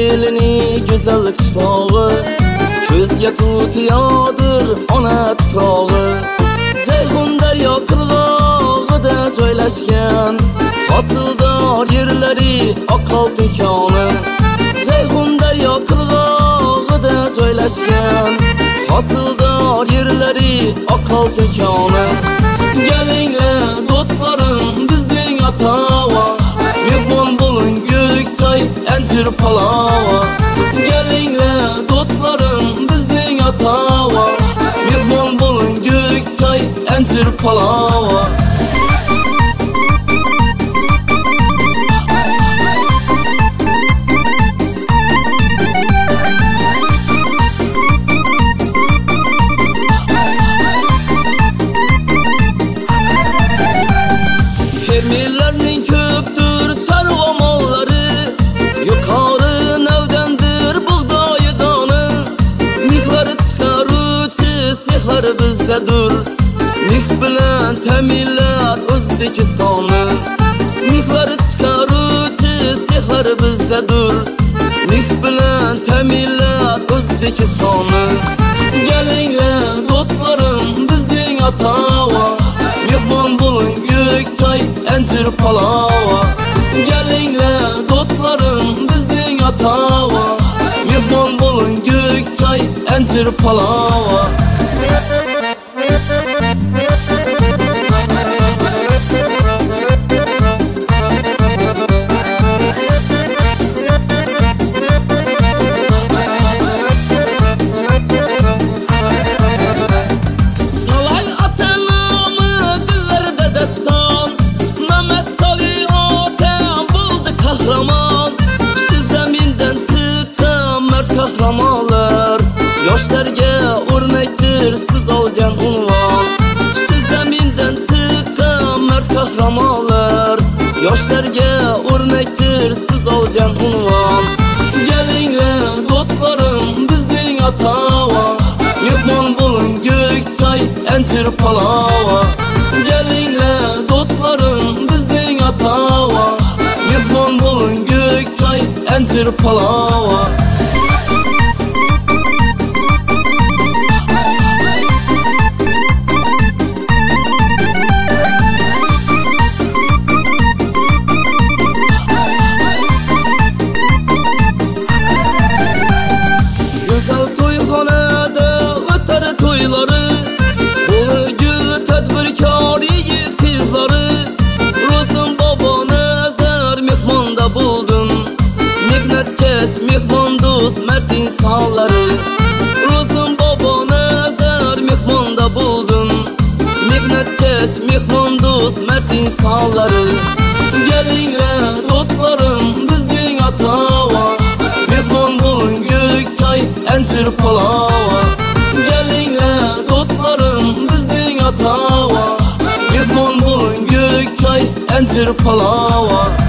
elini güzel kışlağı, Közge tutuyordur ona tuprağı. Ceyhun derya kırlağıda joylashgan, Hosildor yerleri oqolti koni. Ceyhun derya kırlağıda joylashgan, Hosildor yerleri oqolti koni. Gelinglar dostlarım bizning atava, mehmon bo'lin Gökçay anjir palava. Gelinglar dostlarım bizning atava, mehmon bo'lin Gökçay anjir palava. Fermerlarning ko'pdir chorva mollari, yuqori navdandir bug'doyi doni. Mixlari chiqaruvchi sexlar bizdadir, mix bilan ta'minlar O'zbekistonni. Mixlari chiqaruvchi sexlar bizdadir, mix bilan ta'minlar O'zbekistonni. Gelinglar dostlarım bizning atava, mehmon bo'lin Gökçay anjir palava. Gelinglar dostlarım bizning atava, mehmon bo'lin Gökçay anjir palava. Kahramanlar, yoshlarga o'rnakdir siz olgan unvon. Siz zamindan chiqqan mard kahramanlar, yoshlarga o'rnakdir siz olgan unvon. Gelinglar dostlarım bizning atava, mehmon bo'lin Gökçay anjir palava. Gelinglar dostlarım bizning atava, mehmon bo'lin Gökçay anjir palava. Güzel to'yxonada o'tar to'ylari, qo'li gul tadbirkor yigit qizlari. Ro'zim bobo nazar mehmonda bo'ldim, mehnatkash mehmon do'st mard insonlari. Ro'zim bobo nazar mehmonda bo'ldim, mehnatkash mehmon do'st mard insonlari. Gelinglar dostlarım bizning atava, mehmon bo'lin Gökçay anjir palava. Gelinglar dostlarım bizning atava, mehmon bo'lin Gökçay anjir palava.